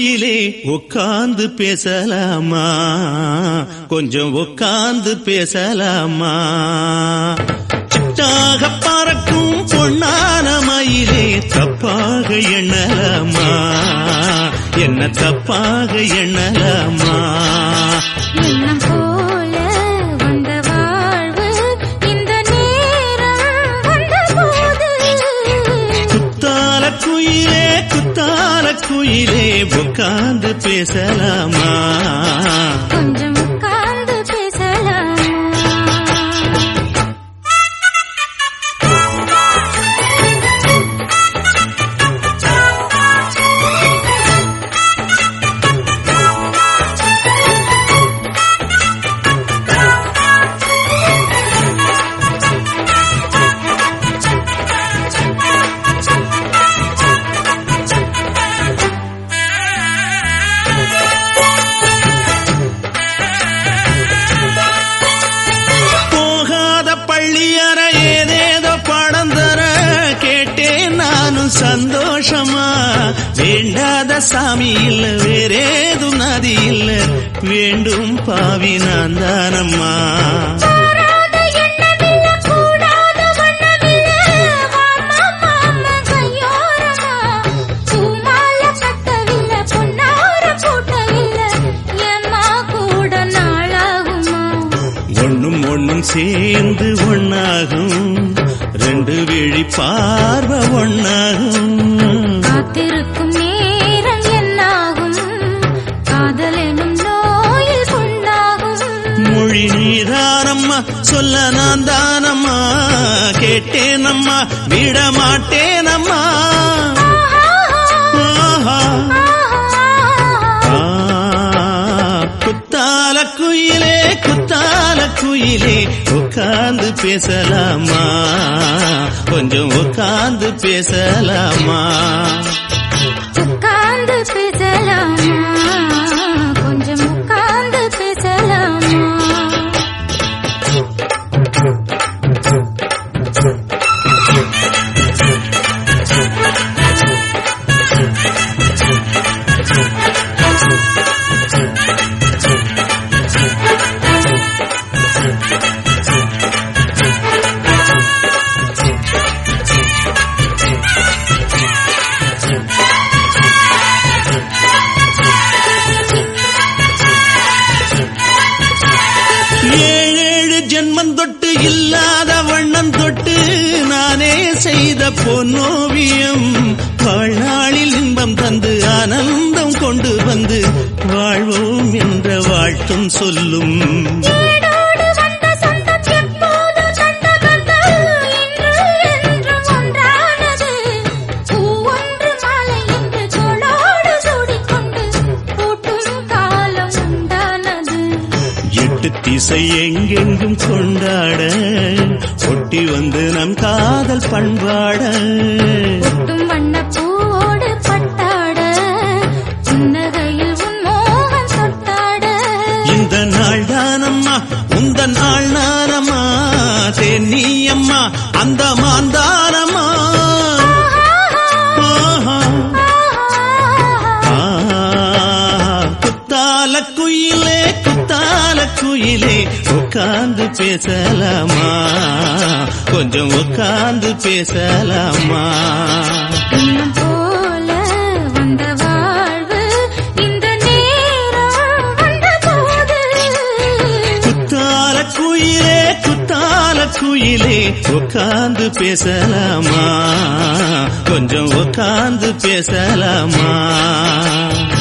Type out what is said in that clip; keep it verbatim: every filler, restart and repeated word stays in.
குயிலே உட்கார்ந்து பேசலாமா, கொஞ்சம் உட்கார்ந்து பேசலாமா. சிட்டாக பறக்கும் பொன்னான மயிலே தப்பாக எண்ணலாமா, என்ன தப்பாக எண்ணலாமா. எண்ணம் போல வந்த வாழ்வு இந்த நேரம் வந்தபோது, குத்தால குயிலே குத்தால குயிலே உட்கார்ந்து பேசலாமா, கொஞ்சம் உட்கார்ந்து பேசலாமா. சந்தோஷமா வேண்டாத சாமி இல்ல, வேறேதும் நதி இல்ல, வேண்டும் பாவி நான் தானம்மா. ஒன்னும் ஒன்னும் சேர்ந்து ஒன்னாகும், ரெண்டு விழி பார்வை ஒன்னாகும். காத்திருக்கும் நேரம் என்னாகும், காதல் எனும் நோயில் கொண்டாகும். மொழி நீதானம்மா, சொல்ல நான் தானம்மா, கேட்டேனம்மா விட மாட்டேனம்மா. குத்தால குயிலே குத்தால குயிலே உட்கார்ந்து பேசலாமா, கொஞ்சம் உட்கார்ந்து பேசலாமா. உட்கார்ந்து பேசலாமா, கொஞ்சம் உட்கார்ந்து பேசலாமா. ஏழேழு ஜென்மம் தொட்டு இல்லாத வண்ணம் தொட்டு நானே செய்த பொன்னோவியம், வாழ்நாளில் இன்பம் தந்து ஆனந்தம் கொண்டு வந்து வாழ்வோம் என்ற வாழ்த்தும் சொல்லும். திசை எங்கெங்கும் கொண்டாட ஒட்டி வந்து நம் காதல் பண்பாட, வண்ண பூவோடு பட்டாட புன்னகையில் உன் மோகம் தொட்டாட. இந்த நாள் தானம்மா உந்த நாள் நானம்மா, தேனி அம்மா அந்த மாந்தானம்மா. குத்தால குயிலே குத்தால குயிலே உட்கார்ந்து பேசலாமா, கொஞ்சம் உட்கார்ந்து பேசலாமா. எண்ணம் போல வந்த வாழ்வு இந்த நேரம் வந்தபோது, குத்தால குயிலே குத்தால குயிலே உட்கார்ந்து பேசலாமா, கொஞ்சம் உட்கார்ந்து பேசலாமா.